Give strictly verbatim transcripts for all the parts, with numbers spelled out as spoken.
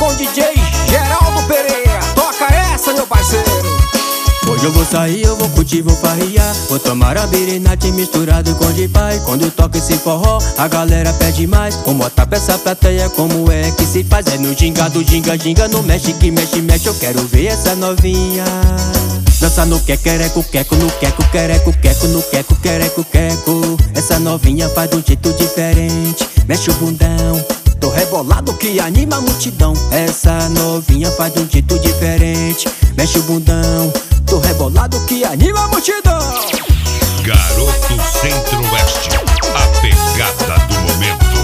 com o D J Geraldo Pereira. Toca essa, meu parceiro. Hoje eu vou sair, eu vou curtir, vou farriar. Vou tomar a birinate misturado com de pai. Quando toca esse forró, a galera pede mais. Vou botar pra essa plateia como é que se faz. É no gingado, ginga, ginga, no mexe que mexe, mexe. Eu quero ver essa novinha dança no quequereco, queco, no queco, quereco, queco, no queco, quereco, queco. Essa novinha faz de um jeito diferente, mexe o bundão, tô rebolado que anima a multidão. Essa novinha faz de um jeito diferente, mexe o bundão, tô rebolado que anima a multidão. Garoto Centro-Oeste, a pegada do momento.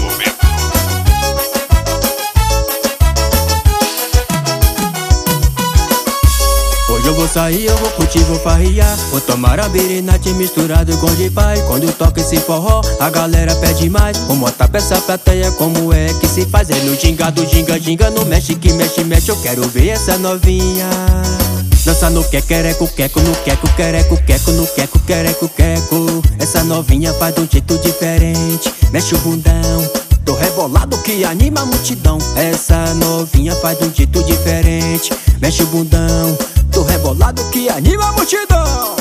Hoje eu vou sair, eu vou curtir, vou farriar. Vou tomar a birinate misturado com de pai. Quando toca esse forró, a galera pede mais. Vou botar pra essa plateia como é que se faz. É no gingado, ginga, ginga, no mexe que mexe, mexe. Eu quero ver essa novinha dança no quequereco, queco, no queco, quereco, queco, no queco, quereco, queco. Essa novinha faz de um jeito diferente, mexe o bundão, tô rebolado que anima a multidão. Essa novinha faz de um jeito diferente, mexe o bundão, tô rebolado que anima a multidão.